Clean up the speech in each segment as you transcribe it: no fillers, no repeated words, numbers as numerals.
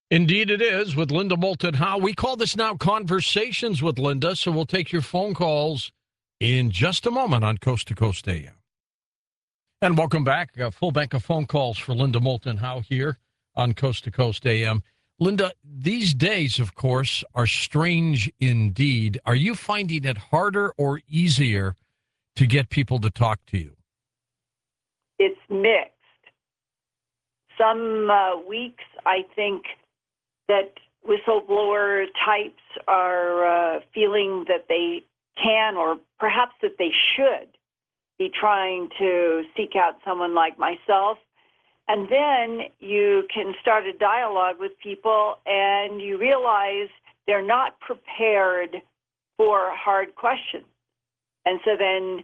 Indeed, it is with Linda Moulton Howe. We call this now Conversations with Linda, so we'll take your phone calls in just a moment on Coast to Coast AM. And welcome back. A full bank of phone calls for Linda Moulton Howe here on Coast to Coast AM. Linda, these days, of course, are strange indeed. Are you finding it harder or easier to get people to talk to you? It's mixed. Some weeks, I think that whistleblower types are feeling that they can, or perhaps that they should, be trying to seek out someone like myself. And then you can start a dialogue with people and you realize they're not prepared for hard questions. And so then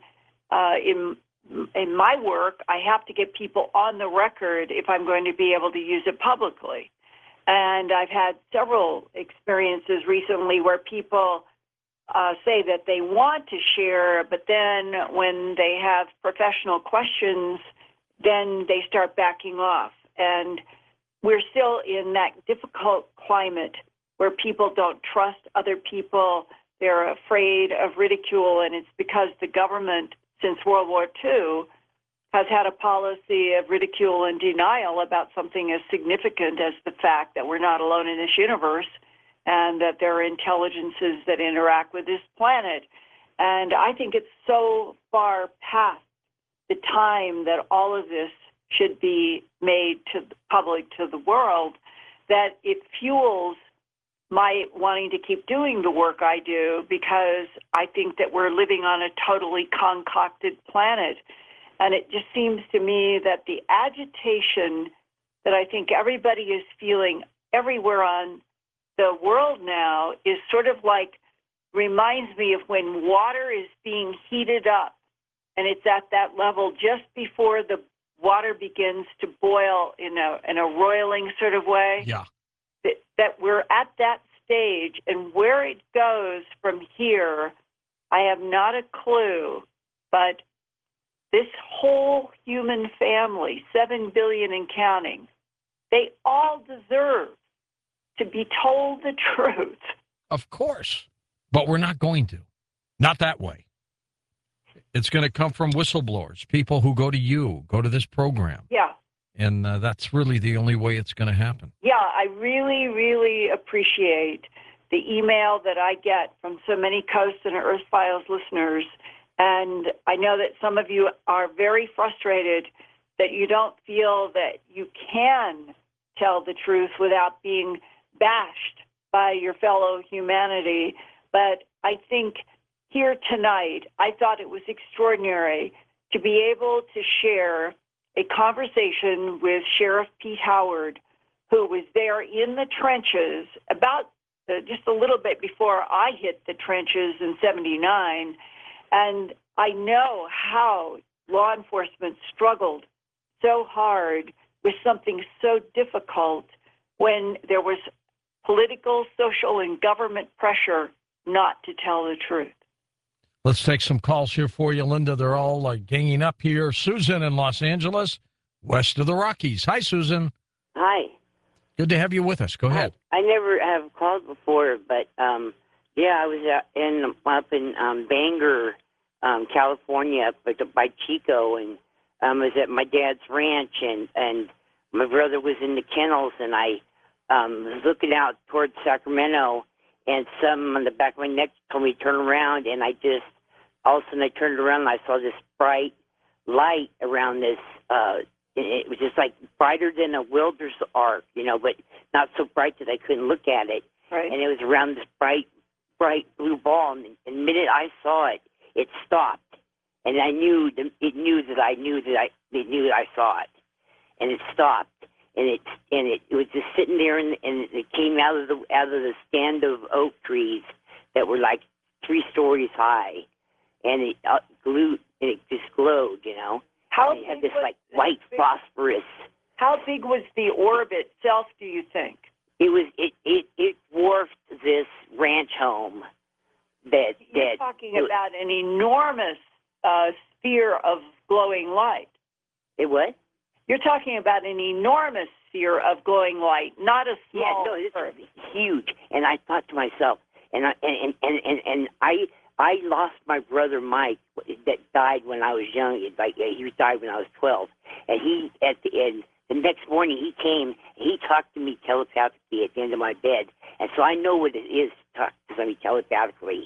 in my work, I have to get people on the record if I'm going to be able to use it publicly. And I've had several experiences recently where people say that they want to share, but then when they have professional questions, then they start backing off. And we're still in that difficult climate where people don't trust other people. They're afraid of ridicule, and it's because the government, since World War II, has had a policy of ridicule and denial about something as significant as the fact that we're not alone in this universe and that there are intelligences that interact with this planet. And I think it's so far past the time that all of this should be made to the public, to the world, that it fuels my wanting to keep doing the work I do, because I think that we're living on a totally concocted planet. And it just seems to me that the agitation that I think everybody is feeling everywhere on the world now is sort of like, reminds me of when water is being heated up and it's at that level just before the water begins to boil in a roiling sort of way. Yeah. That we're at that stage, and where it goes from here, I have not a clue, but this whole human family, 7 billion and counting, they all deserve to be told the truth. Of course. But we're not going to. Not that way. It's going to come from whistleblowers, people who go to you, go to this program. Yeah. And that's really the only way it's going to happen. Yeah, I really, really appreciate the email that I get from so many Coast and Earth Files listeners. And I know that some of you are very frustrated that you don't feel that you can tell the truth without being bashed by your fellow humanity. But I think here tonight, I thought it was extraordinary to be able to share a conversation with Sheriff Pete Howard, who was there in the trenches about just a little bit before I hit the trenches in 79. And I know how law enforcement struggled so hard with something so difficult when there was political, social, and government pressure not to tell the truth. Let's take some calls here for you, Linda. They're all ganging up here. Susan in Los Angeles, west of the Rockies. Hi, Susan. Hi. Good to have you with us. Go ahead. I never have called before, but I was up in Bangor, California, by Chico, and I was at my dad's ranch, and my brother was in the kennels, and I was looking out towards Sacramento, and something on the back of my neck told me to turn around, and all of a sudden I turned around and I saw this bright light around this, it was just like brighter than a welder's arc, but not so bright that I couldn't look at it. Right. And it was around this bright blue ball, and the minute I saw it, it stopped. And I knew that I saw it. And it stopped. And it was just sitting there, and it came out of the stand of oak trees that were like 3 stories high, and it glowed, and it just glowed, How it had big this was like white phosphorus. How big was the orb itself, do you think? It dwarfed this ranch home. You're talking about an enormous sphere of glowing light. It what? You're talking about an enormous sphere of glowing light, not a small. Yeah, no, it's huge. And I thought to myself, I lost my brother Mike that died when I was young. He died when I was 12, and the next morning he came. He talked to me telepathically at the end of my bed, and so I know what it is to talk to somebody telepathically,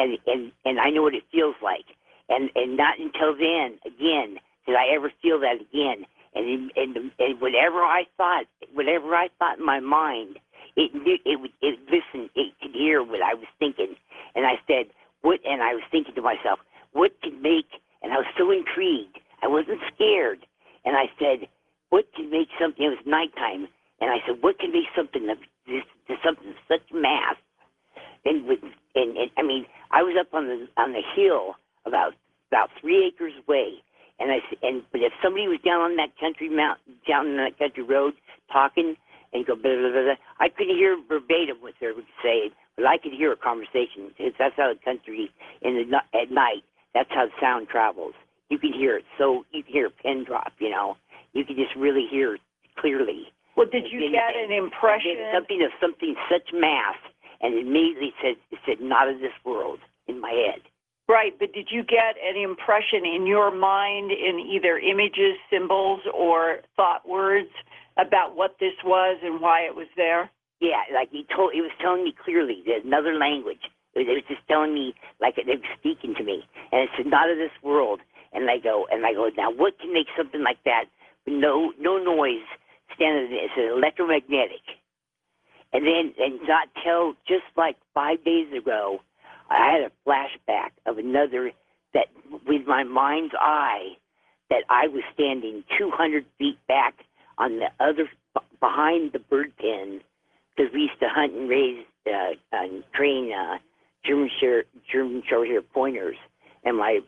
and I know what it feels like. And not until then, again, did I ever feel that again. And whatever I thought in my mind, it listened, it could hear what I was thinking. And I said, what? And I was thinking to myself, what could make? And I was so intrigued. I wasn't scared. And I said, what could make something? It was nighttime, and I said, what could make something of this to something of such mass? And I mean, I was up on the hill about 3 acres away. But if somebody was down on that down on that country road talking and go blah, blah, blah, blah, I couldn't hear verbatim what they were saying, but I could hear a conversation. That's how the country at night. That's how the sound travels. You can hear it. So you can hear a pin drop. You know, you can just really hear it clearly. Well, did you get an impression? Something such mass, and immediately it said not of this world in my head. Right, but did you get an impression in your mind in either images, symbols, or thought words about what this was and why it was there? Yeah, like he was telling me clearly. There's another language. It was just telling me like they were speaking to me, and it said not of this world. And I go, now what can make something like that with no noise stand? It's electromagnetic. And not till just like 5 days ago, I had a flashback of another that, with my mind's eye, that I was standing 200 feet back on the other, behind the bird pen, because we used to hunt and raise and train German Shorthair pointers, and my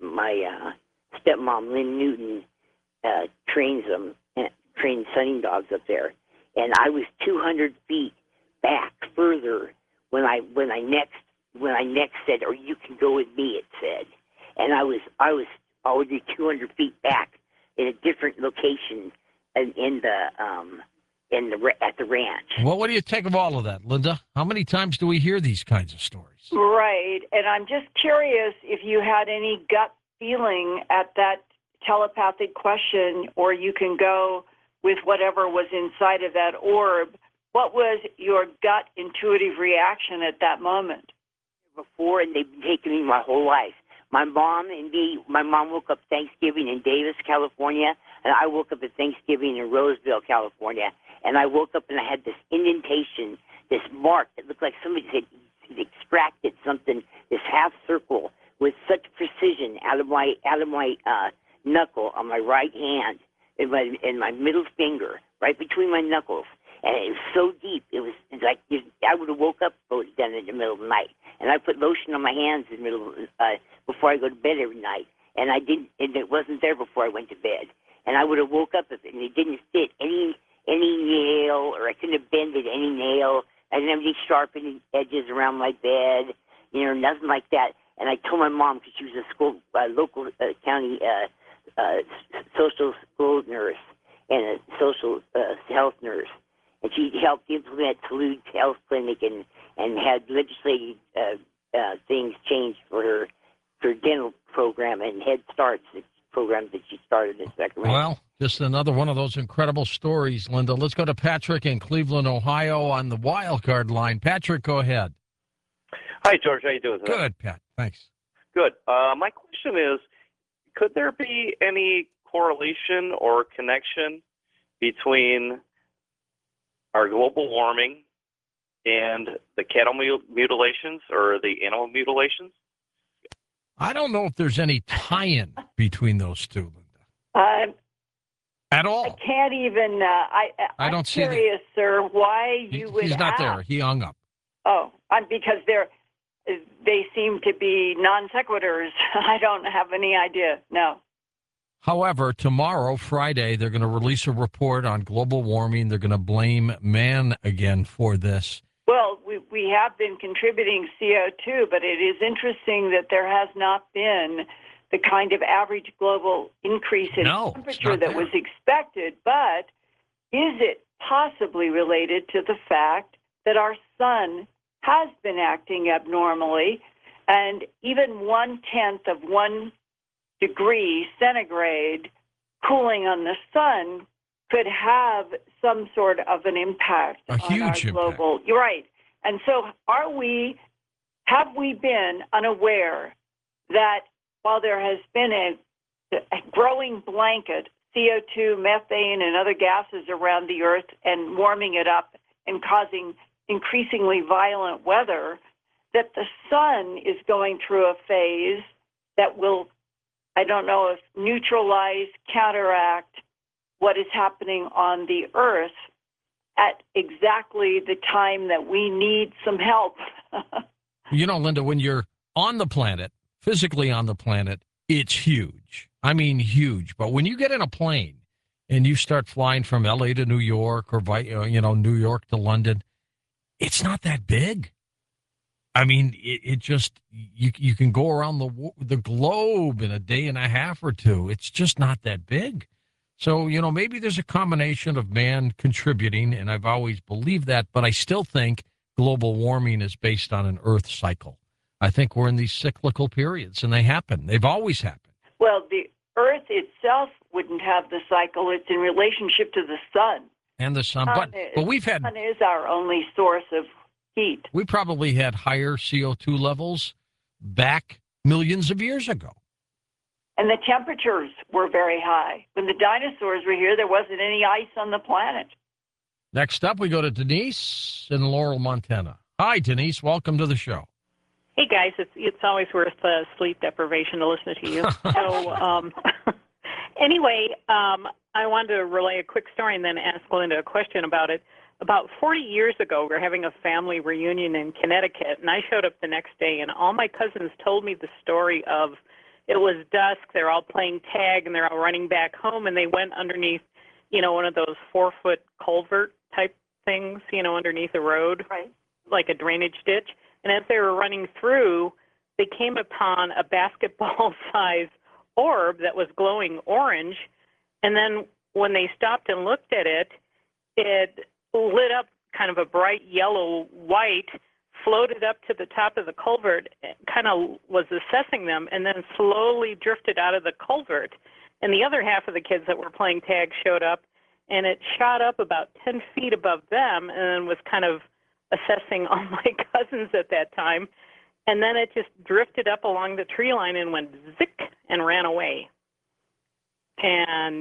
stepmom Lynn Newton trains sunning dogs up there, and I was 200 feet back further when I next said, or you can go with me, it said. And I was already 200 feet back in a different location at the ranch. Well, what do you take of all of that, Linda? How many times do we hear these kinds of stories? Right, and I'm just curious if you had any gut feeling at that telepathic question, or you can go with whatever was inside of that orb. What was your gut intuitive reaction at that moment? Before, and they've been taking me my whole life. My mom woke up Thanksgiving in Davis, California, and I woke up at Thanksgiving in Roseville, California, and I woke up and I had this indentation, this mark that looked like somebody had extracted something, this half circle with such precision out of my knuckle on my right hand and my middle finger, right between my knuckles. And it was so deep, it was like I would have woke up then in the middle of the night. And I put lotion on my hands in the middle before I go to bed every night. And I didn't, and it wasn't there before I went to bed. And I would have woke up and it didn't fit any nail, or I couldn't have bended any nail. I didn't have any sharpened edges around my bed, nothing like that. And I told my mom, because she was a local county social school nurse and a social health nurse. And she helped implement Salud Health Clinic and had legislative things changed for her dental program and Head Start's program that she started in Sacramento. Well, just another one of those incredible stories, Linda. Let's go to Patrick in Cleveland, Ohio on the wild card line. Patrick, go ahead. Hi, George. How you doing today? Good, Pat. Thanks. Good. My question is, could there be any correlation or connection between our global warming and the cattle mutilations or the animal mutilations? I don't know if there's any tie-in between those two, Linda. At all. I can't even. I don't see curious, sir, why you would. He's not ask. there. He hung up. Oh, because they seem to be non sequiturs. I don't have any idea. No. However, tomorrow, Friday, they're going to release a report on global warming. They're going to blame man again for this. Well, we have been contributing CO2, but it is interesting that there has not been the kind of average global increase in No, it's temperature not that there. was expected, but is it possibly related to the fact that our sun has been acting abnormally, and even 1/10 of 1 degree centigrade cooling on the sun could have some sort of an impact A on huge our global. You're right. And so have we been unaware that while there has been a growing blanket, CO2, methane, and other gases around the earth and warming it up and causing increasingly violent weather, that the sun is going through a phase that will, I don't know if neutralize, counteract what is happening on the earth at exactly the time that we need some help. You know, Linda, when you're on the planet, physically on the planet, it's huge. I mean, huge. But when you get in a plane and you start flying from LA to New York or, New York to London, it's not that big. I mean, it just, you can go around the globe in a day and a half or two. It's just not that big. So, maybe there's a combination of man contributing, and I've always believed that, but I still think global warming is based on an Earth cycle. I think we're in these cyclical periods, and they happen. They've always happened. Well, the Earth itself wouldn't have the cycle. It's in relationship to the sun. And the sun. But we've had... The sun is our only source of heat. We probably had higher CO2 levels back millions of years ago. And the temperatures were very high. When the dinosaurs were here, there wasn't any ice on the planet. Next up, we go to Denise in Laurel, Montana. Hi, Denise. Welcome to the show. Hey, guys. It's always worth sleep deprivation to listen to you. So anyway, I wanted to relay a quick story and then ask Linda a question about it. About 40 years ago, we were having a family reunion in Connecticut, and I showed up the next day, and all my cousins told me the story of it was dusk, they're all playing tag, and they're all running back home, and they went underneath, one of those 4-foot culvert type things, underneath the road, right, like a drainage ditch. And as they were running through, they came upon a basketball-sized orb that was glowing orange, and then when they stopped and looked at it, it lit up kind of a bright yellow-white, floated up to the top of the culvert, kind of was assessing them, and then slowly drifted out of the culvert. And the other half of the kids that were playing tag showed up, and it shot up about 10 feet above them and then was kind of assessing all my cousins at that time. And then it just drifted up along the tree line and went zick and ran away. And,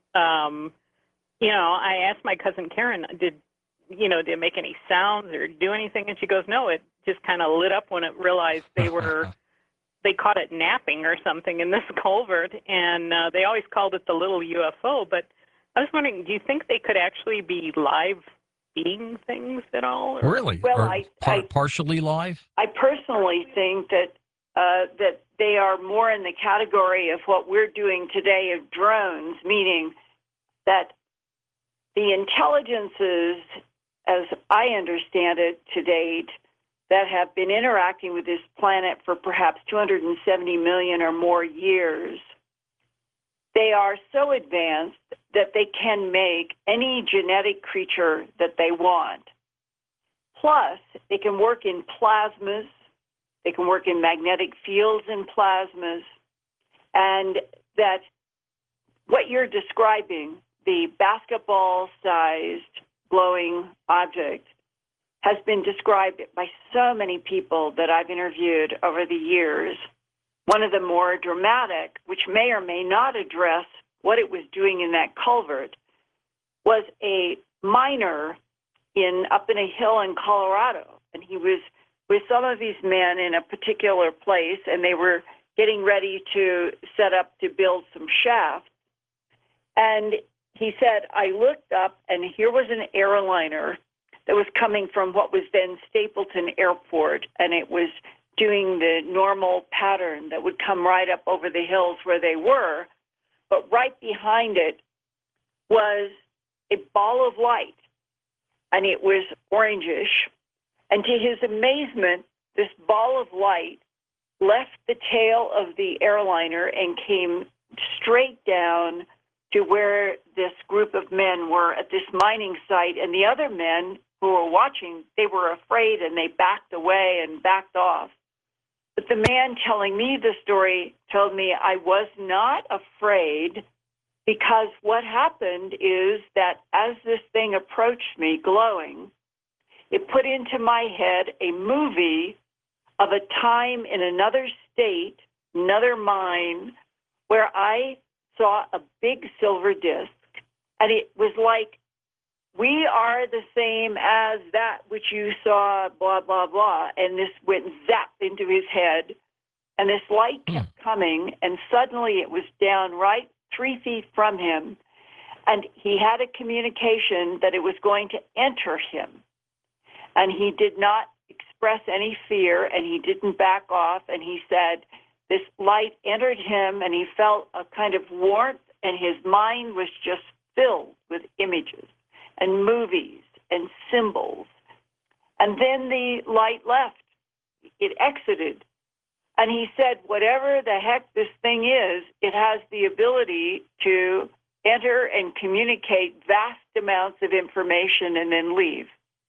I asked my cousin Karen, did it make any sounds or do anything? And she goes, no, it just kind of lit up when it realized they caught it napping or something in this culvert. And they always called it the little UFO. But I was wondering, do you think they could actually be live being things at all? Or? Really? Well, Or partially live? I personally think that that they are more in the category of what we're doing today of drones, meaning that the intelligences, as I understand it to date, that have been interacting with this planet for perhaps 270 million or more years, they are so advanced that they can make any genetic creature that they want. Plus, they can work in plasmas, they can work in magnetic fields in plasmas, and that what you're describing, the basketball-sized glowing object, has been described by so many people that I've interviewed over the years. One of the more dramatic, which may or may not address what it was doing in that culvert, was a miner up in a hill in Colorado. And he was with some of these men in a particular place, and they were getting ready to set up to build some shafts. And he said, I looked up, and here was an airliner that was coming from what was then Stapleton Airport, and it was doing the normal pattern that would come right up over the hills where they were. But right behind it was a ball of light, and it was orangish. And to his amazement, this ball of light left the tail of the airliner and came straight down to where this group of men were at this mining site. And the other men who were watching, they were afraid and they backed away and backed off. But the man telling me the story told me I was not afraid, because what happened is that as this thing approached me glowing, it put into my head a movie of a time in another state, another mine, where I saw a big silver disc, and it was like, we are the same as that which you saw, blah, blah, blah. And this went zap into his head, and this light kept coming, and suddenly it was down right 3 feet from him, and he had a communication that it was going to enter him. And he did not express any fear, and he didn't back off, and he said this light entered him, and he felt a kind of warmth, and his mind was just filled with images and movies and symbols. And then the light left. It exited. And he said, whatever the heck this thing is, it has the ability to enter and communicate vast amounts of information and then leave.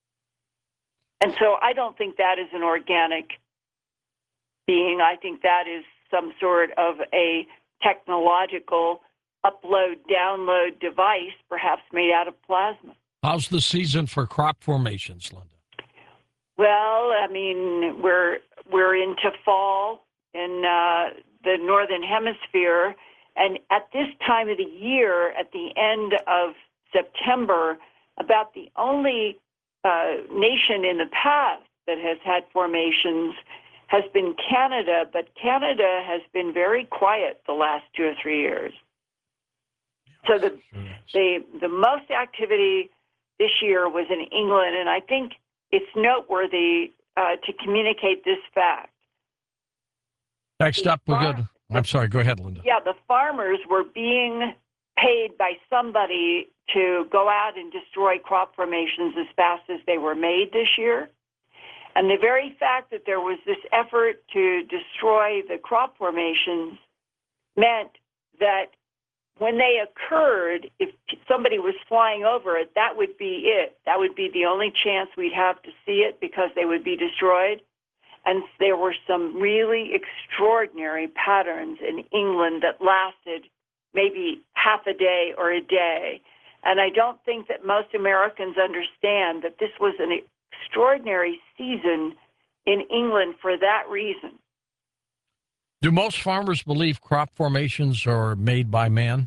And so I don't think that is an organic being. I think that is some sort of a technological upload, download device, perhaps made out of plasma. How's the season for crop formations, Linda? Well, I mean, we're into fall in the Northern Hemisphere, and at this time of the year, at the end of September, about the only nation in the past that has had formations has been Canada, but Canada has been very quiet the last 2 or 3 years. So the most activity this year was in England, and I think it's noteworthy to communicate this fact. Next up, we're good. I'm sorry, go ahead, Linda. Yeah, the farmers were being paid by somebody to go out and destroy crop formations as fast as they were made this year. And the very fact that there was this effort to destroy the crop formations meant that when they occurred, if somebody was flying over it, that would be it. That would be the only chance we'd have to see it, because they would be destroyed. And there were some really extraordinary patterns in England that lasted maybe half a day or a day. And I don't think that most Americans understand that this was an extraordinary season in England for that reason. Do most farmers believe crop formations are made by man?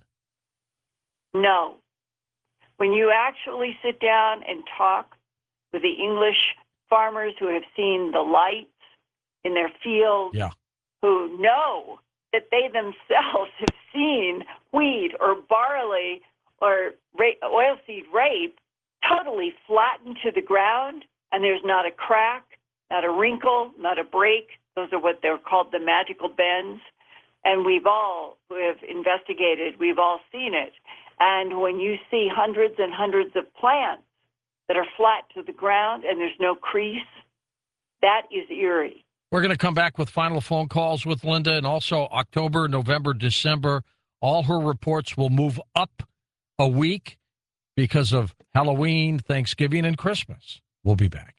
No. When you actually sit down and talk with the English farmers who have seen the lights in their fields, who know that they themselves have seen wheat or barley or oilseed rape totally flattened to the ground, and there's not a crack, not a wrinkle, not a break. Those are what they're called, the magical bends. And we've all, who have investigated, we've all seen it. And when you see hundreds and hundreds of plants that are flat to the ground and there's no crease, that is eerie. We're going to come back with final phone calls with Linda, and also October, November, December. All her reports will move up a week because of Halloween, Thanksgiving, and Christmas. We'll be back.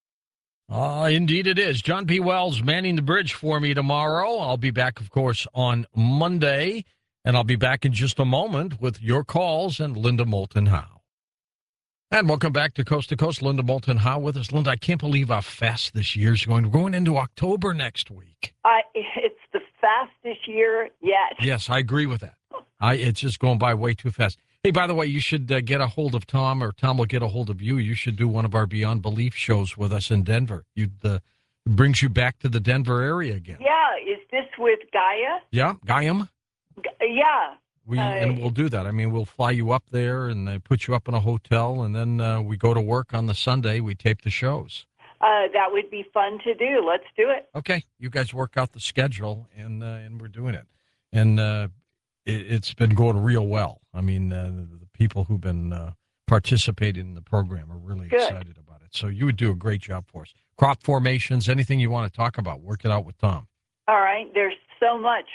Indeed it is. John P. Wells manning the bridge for me tomorrow. I'll be back, of course, on Monday, and I'll be back in just a moment with your calls and Linda Moulton Howe. And welcome back to Coast, Linda Moulton Howe with us. Linda, I can't believe how fast this year's going. We're going into October next week. It's the fastest year yet. Yes, I agree with that. It's just going by way too fast. Hey, by the way, you should get a hold of Tom, or Tom will get a hold of you. You should do one of our Beyond Belief shows with us in Denver. It brings you back to the Denver area again. Yeah, is this with Gaia? Yeah, Gaiam. Yeah. And we'll do that. I mean, we'll fly you up there and put you up in a hotel, and then we go to work on the Sunday. We tape the shows. That would be fun to do. Let's do it. Okay, you guys work out the schedule, and we're doing it. And it's been going real well. I mean, the people who've been participating in the program are really excited about it. So you would do a great job for us. Crop formations, anything you want to talk about, work it out with Tom. All right. There's so much.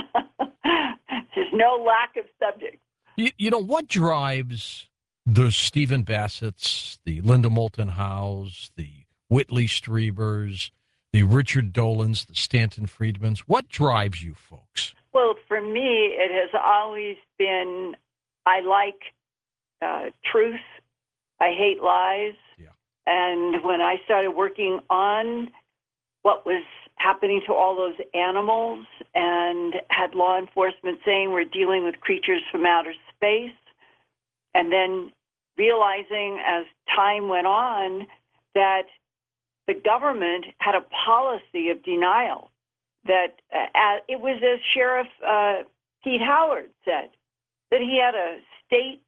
There's no lack of subjects. You know, what drives the Stephen Bassetts, the Linda Moulton Howes, the Whitley Strebers, the Richard Dolans, the Stanton Friedmans? What drives you folks? Well, for me, it has always been I like truth. I hate lies. Yeah. And when I started working on what was happening to all those animals and had law enforcement saying we're dealing with creatures from outer space, and then realizing as time went on that the government had a policy of denial, that it was as Sheriff Pete Howard said, that he had a state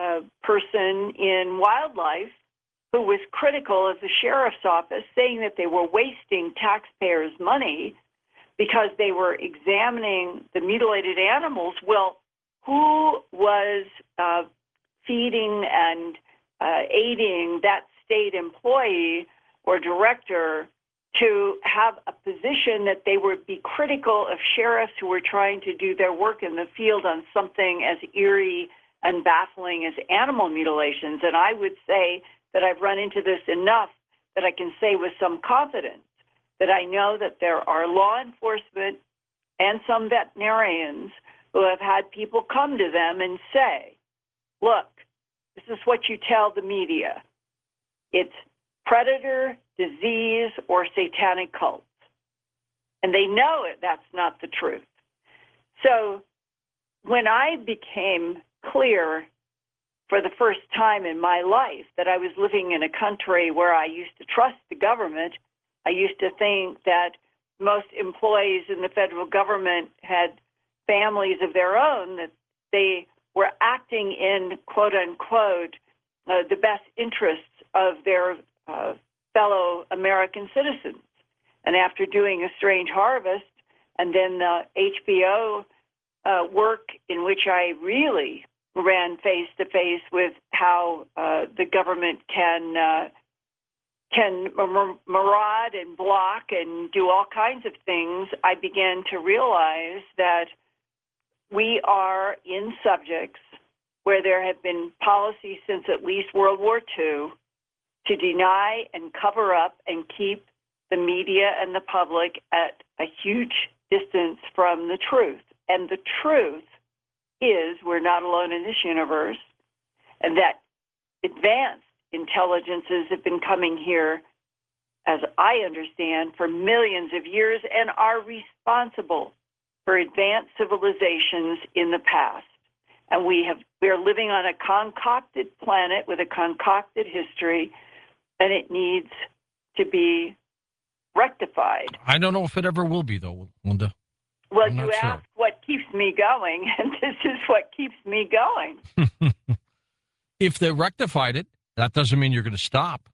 person in wildlife who was critical of the sheriff's office, saying that they were wasting taxpayers' money because they were examining the mutilated animals. Well, who was feeding and aiding that state employee or director to have a position that they would be critical of sheriffs who were trying to do their work in the field on something as eerie and baffling as animal mutilations? And I would say that I've run into this enough that I can say with some confidence that I know that there are law enforcement and some veterinarians who have had people come to them and say, look, this is what you tell the media. It's predator, disease, or satanic cults. And they know it, that's not the truth. So when I became clear for the first time in my life that I was living in a country where I used to trust the government, I used to think that most employees in the federal government had families of their own, that they were acting in, quote unquote, the best interests of their fellow American citizens. And after doing A Strange Harvest and then the HBO work in which I really ran face to face with how the government can maraud and block and do all kinds of things, I began to realize that we are in subjects where there have been policies since at least World War II to deny and cover up and keep the media and the public at a huge distance from the truth. And the truth is we're not alone in this universe, and that advanced intelligences have been coming here, as I understand, for millions of years and are responsible for advanced civilizations in the past. And we are living on a concocted planet with a concocted history, and it needs to be rectified. I don't know if it ever will be, though, Linda. Well, I'm you not sure. asked what keeps me going, and this is what keeps me going. If they rectified it, that doesn't mean you're going to stop.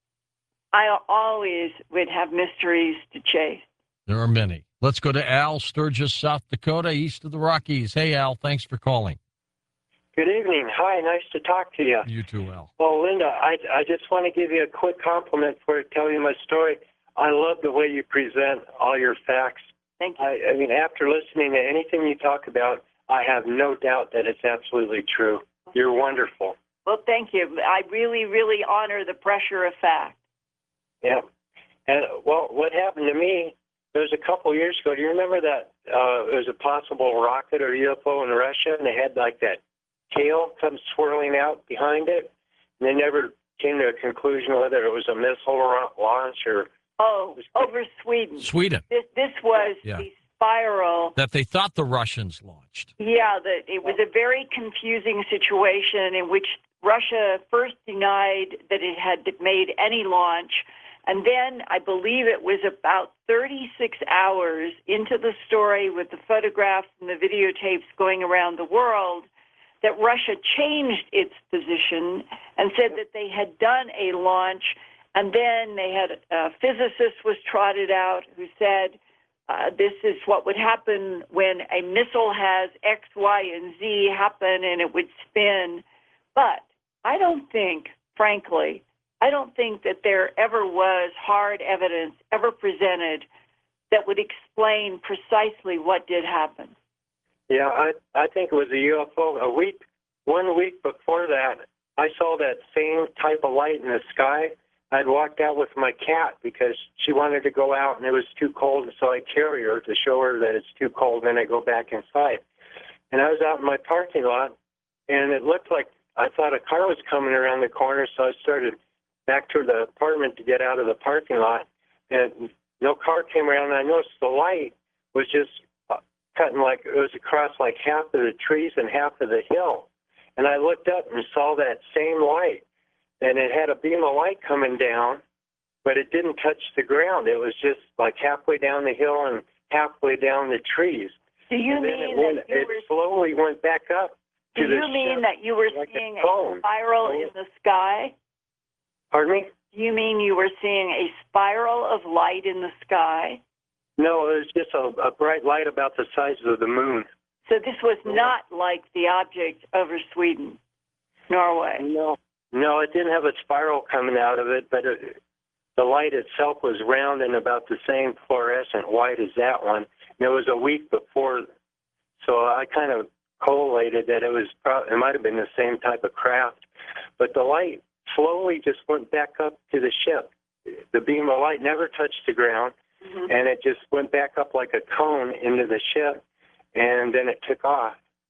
I always would have mysteries to chase. There are many. Let's go to Al Sturgis, South Dakota, east of the Rockies. Hey, Al, thanks for calling. Good evening. Hi, nice to talk to you. You too, Al. Well, Linda, I just want to give you a quick compliment for telling my story. I love the way you present all your facts. Thank you. I mean, after listening to anything you talk about, I have no doubt that it's absolutely true. You're wonderful. Well, thank you. I really, really honor the pressure of fact. Yeah. And, well, what happened to me, there was a couple of years ago. Do you remember that it was a possible rocket or UFO in Russia, and they had, like, that tail come swirling out behind it? And they never came to a conclusion whether it was a missile launch or... Oh, over Sweden. Sweden. This was the spiral. That they thought the Russians launched. Yeah, it was a very confusing situation in which Russia first denied that it had made any launch. And then I believe it was about 36 hours into the story with the photographs and the videotapes going around the world that Russia changed its position and said that they had done a launch. And then they had a physicist was trotted out who said, this is what would happen when a missile has X, Y, and Z happen, and it would spin. But I don't think, frankly, that there ever was hard evidence ever presented that would explain precisely what did happen. Yeah, I think it was a UFO. 1 week before that, I saw that same type of light in the sky. I'd walked out with my cat because she wanted to go out and it was too cold, so I carry her to show her that it's too cold, and then I go back inside. And I was out in my parking lot, and it looked like I thought a car was coming around the corner, so I started back to the apartment to get out of the parking lot, and no car came around, and I noticed the light was just cutting like it was across like half of the trees and half of the hill. And I looked up and saw that same light, and it had a beam of light coming down, but it didn't touch the ground. It was just like halfway down the hill and halfway down the trees. Do you And then mean that it slowly went back up to Do the you mean ship that you were like seeing cone. a spiral in the sky? Pardon me? Do you mean you were seeing a spiral of light in the sky? No, it was just a bright light about the size of the moon. So this was not like the object over Sweden, Norway. No, it didn't have a spiral coming out of it, but the light itself was round and about the same fluorescent white as that one. And it was a week before, so I kind of correlated that it might have been the same type of craft. But the light slowly just went back up to the ship. The beam of light never touched the ground, and it just went back up like a cone into the ship, and then it took off.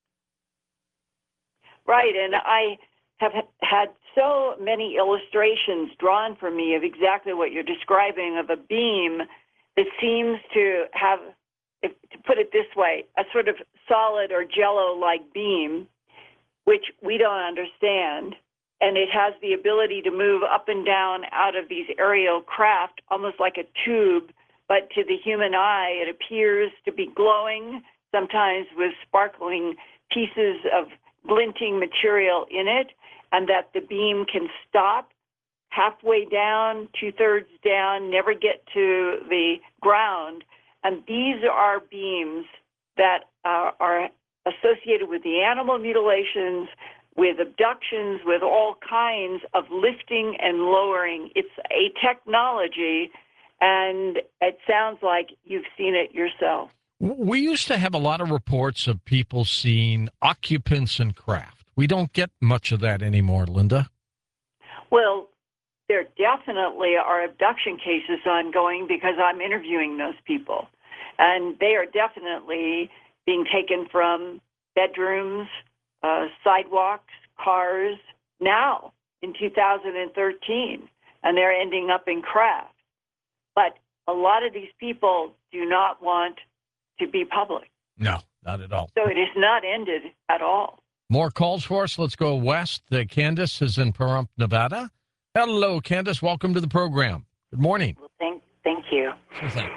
Right, and I have had so many illustrations drawn for me of exactly what you're describing, of a beam that seems to have, to put it this way, a sort of solid or jello-like beam, which we don't understand, and it has the ability to move up and down out of these aerial craft, almost like a tube, but to the human eye, it appears to be glowing, sometimes with sparkling pieces of glinting material in it, and that the beam can stop halfway down, 2/3 down, never get to the ground. And these are beams that are associated with the animal mutilations, with abductions, with all kinds of lifting and lowering. It's a technology, and it sounds like you've seen it yourself. We used to have a lot of reports of people seeing occupants in craft. We don't get much of that anymore, Linda. Well, there definitely are abduction cases ongoing because I'm interviewing those people. And they are definitely being taken from bedrooms, sidewalks, cars, now in 2013, and they're ending up in craft. But a lot of these people do not want to be public. No, not at all. So it is not ended at all. More calls for us. Let's go west. Candace is in Pahrump, Nevada. Hello, Candace. Welcome to the program. Good morning. Well, thank you. Sure thing.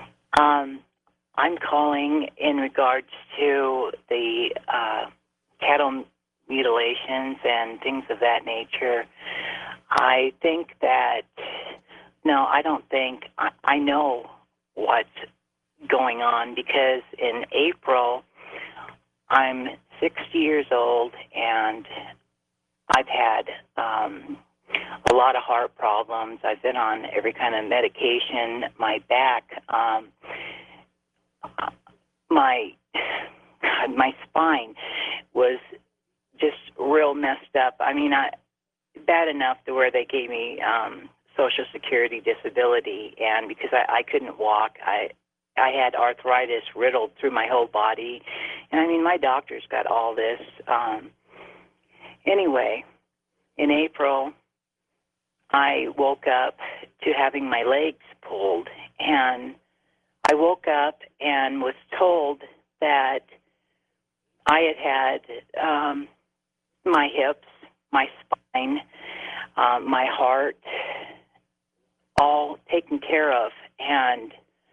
I'm calling in regards to the cattle mutilations and things of that nature. I think that, no, I don't think, I know what's going on, because in April, I'm 60 years old, and I've had a lot of heart problems. I've been on every kind of medication. My back, my spine was just real messed up. I mean, bad enough to where they gave me Social Security disability, and because I couldn't walk, I had arthritis riddled through my whole body. And I mean, my doctor's got all this. Anyway, in April, I woke up to having my legs pulled. And I woke up and was told that I had my hips, my spine, my heart, all taken care of. And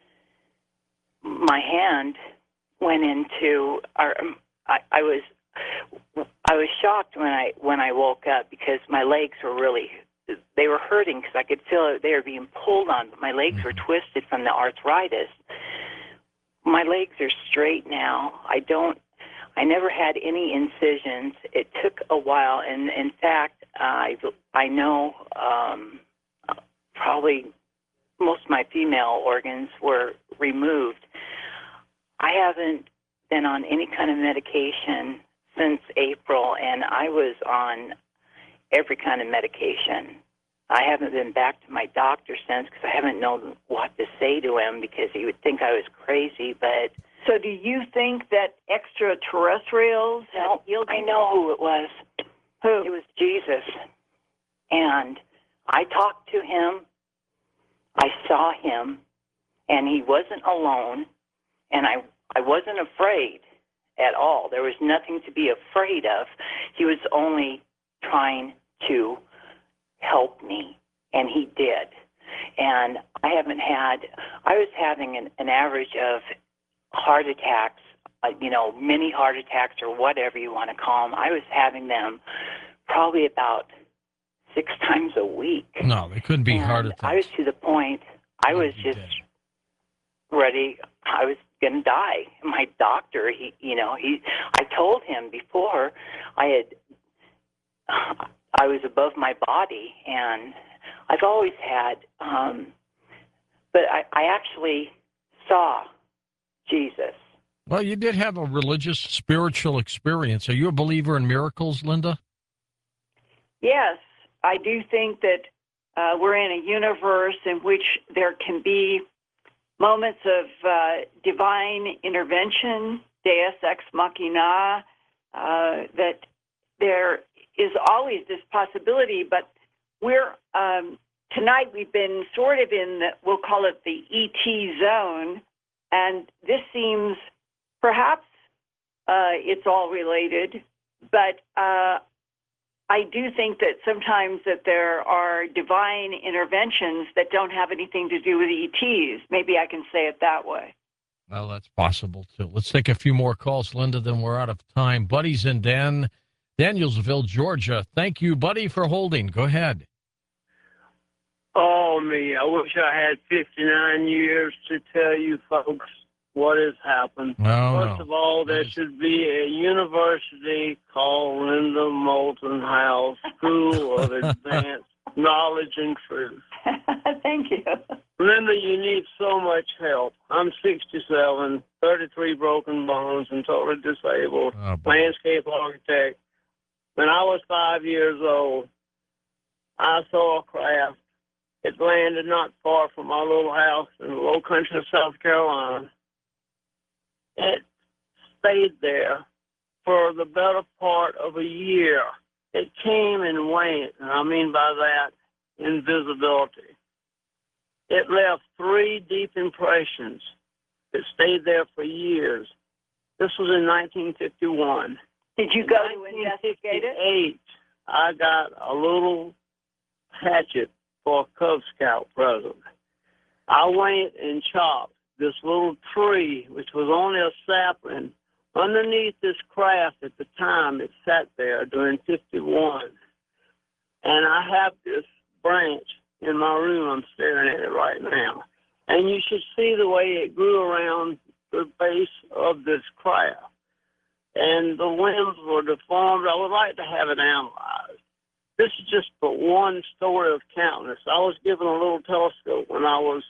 my hand went into I was shocked when I woke up, because my legs were they were hurting, because I could feel they were being pulled on, but my legs were twisted from the arthritis. My legs are straight now. I never had any incisions. It took a while, and in fact, I know probably most of my female organs were removed. I haven't been on any kind of medication since April, and I was on every kind of medication. I haven't been back to my doctor since because I haven't known what to say to him because he would think I was crazy. But So do you think that extraterrestrials have healed I you? know who it was. Who? It was Jesus. And I talked to him. I saw him, and he wasn't alone, and I wasn't afraid at all. There was nothing to be afraid of. He was only trying to help me, and he did. And I was having an average of heart attacks, mini heart attacks or whatever you want to call them. I was having them probably about 6 times a week. No, they couldn't be And heart attacks. I was to the point, I was You'd be just dead. ready. I was going to die. My doctor, I told him before I was above my body, and I've always had, but I actually saw Jesus. Well, you did have a religious, spiritual experience. Are you a believer in miracles, Linda? Yes, I do think that we're in a universe in which there can be moments of divine intervention, deus ex machina, that there is always this possibility, but we're tonight we've been sort of in we'll call it the ET zone, and this seems perhaps it's all related, but I do think that sometimes that there are divine interventions that don't have anything to do with ETs. Maybe I can say it that way. Well, that's possible, too. Let's take a few more calls, Linda, then we're out of time. Buddy's in Danielsville, Georgia. Thank you, buddy, for holding. Go ahead. Oh, me. I wish I had 59 years to tell you folks what has happened. First of all, there should be a university called Linda Moulton House School of Advanced Knowledge and Truth. Thank you. Linda, you need so much help. I'm 67, 33 broken bones, and totally disabled. Oh, boy. Landscape architect. When I was 5 years old, I saw a craft. It landed not far from my little house in the low country of South Carolina. It stayed there for the better part of a year. It came and went, and I mean by that, invisibility. It left 3 deep impressions. It stayed there for years. This was in 1951. Did you go to investigate it? 1958, I got a little hatchet for a Cub Scout present. I went and chopped this little tree, which was only a sapling, underneath this craft at the time it sat there during 51. And I have this branch in my room. I'm staring at it right now. And you should see the way it grew around the base of this craft. And the limbs were deformed. I would like to have it analyzed. This is just but one story of countless. I was given a little telescope when I was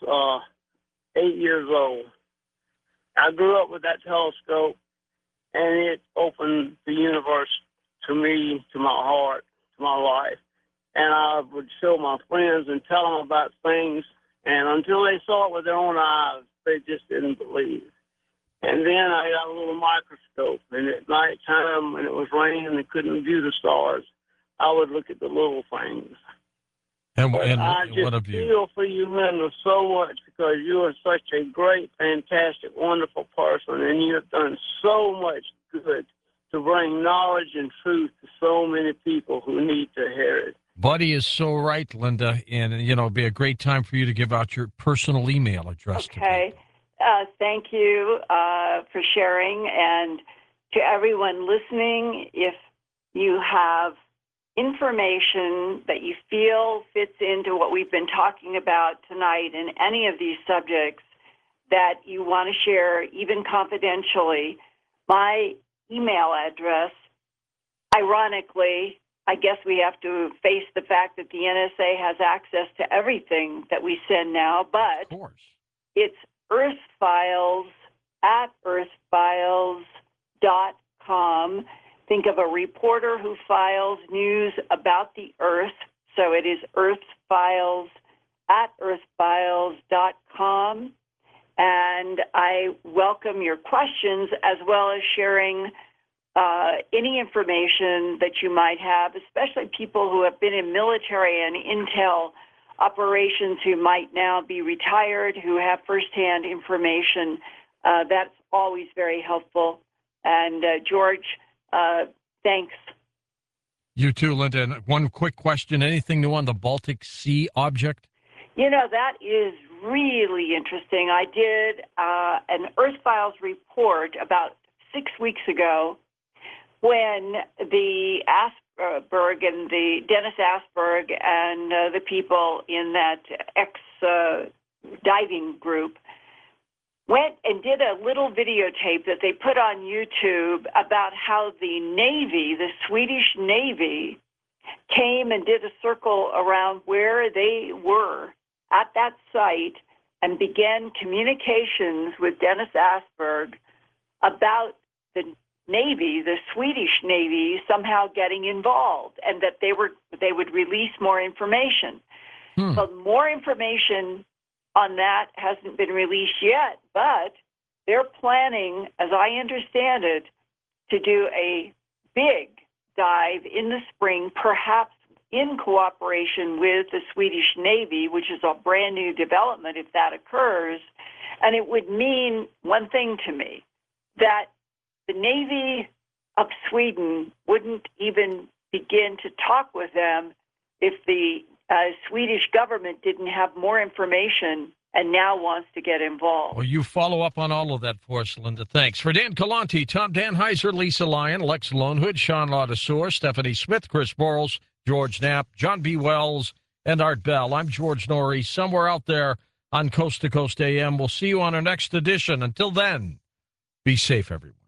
8 years old. I grew up with that telescope, and it opened the universe to me, to my heart, to my life. And I would show my friends and tell them about things, and until they saw it with their own eyes, they just didn't believe. And then I got a little microscope, and at night time, when it was raining and couldn't view the stars, I would look at the little things. And I just what have you? feel for you, Linda, so much because you are such a great, fantastic, wonderful person, and you have done so much good to bring knowledge and truth to so many people who need to hear it. Buddy is so right, Linda, and it'd be a great time for you to give out your personal email address. Okay. Thank you for sharing, and to everyone listening, if you have information that you feel fits into what we've been talking about tonight in any of these subjects that you want to share, even confidentially, my email address, ironically, I guess we have to face the fact that the NSA has access to everything that we send now, but Of course. it's earthfiles at earthfiles.com. Think of a reporter who files news about the Earth. So it is earthfiles at earthfiles.com. And I welcome your questions as well as sharing any information that you might have, especially people who have been in military and intel operations who might now be retired, who have firsthand information. That's always very helpful. And George, thanks. You too, Linda. And one quick question. Anything new on the Baltic Sea object? You know, that is really interesting. I did an Earth Files report about 6 weeks ago when the Asperg and the Dennis Asperg and the people in that ex-diving group went and did a little videotape that they put on YouTube about how the Navy, the Swedish Navy, came and did a circle around where they were at that site and began communications with Dennis Asperg about the Navy, the Swedish Navy, somehow getting involved, and that they would release more information. So more information on that hasn't been released yet, but they're planning, as I understand it, to do a big dive in the spring, perhaps in cooperation with the Swedish Navy, which is a brand new development if that occurs. And it would mean one thing to me, that the Navy of Sweden wouldn't even begin to talk with them if the Swedish government didn't have more information and now wants to get involved. Well, you follow up on all of that for us, Linda. Thanks. For Dan Galanti, Tom Danheiser, Lisa Lyon, Lex Lonehood, Sean Laudesaur, Stephanie Smith, Chris Borles, George Knapp, John B. Wells, and Art Bell. I'm George Norrie, somewhere out there on Coast to Coast AM. We'll see you on our next edition. Until then, be safe, everyone.